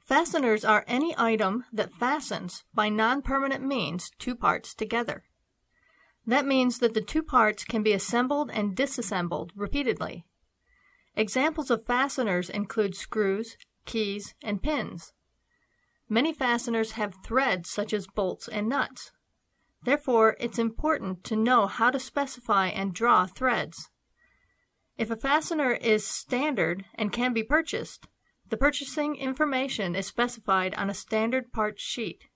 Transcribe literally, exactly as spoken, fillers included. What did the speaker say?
Fasteners are any item that fastens by non-permanent means two parts together. That means that the two parts can be assembled and disassembled repeatedly. Examples of fasteners include screws, keys, and pins. Many fasteners have threads such as bolts and nuts. Therefore, it's important to know how to specify and draw threads. If a fastener is standard and can be purchased, the purchasing information is specified on a standard parts sheet.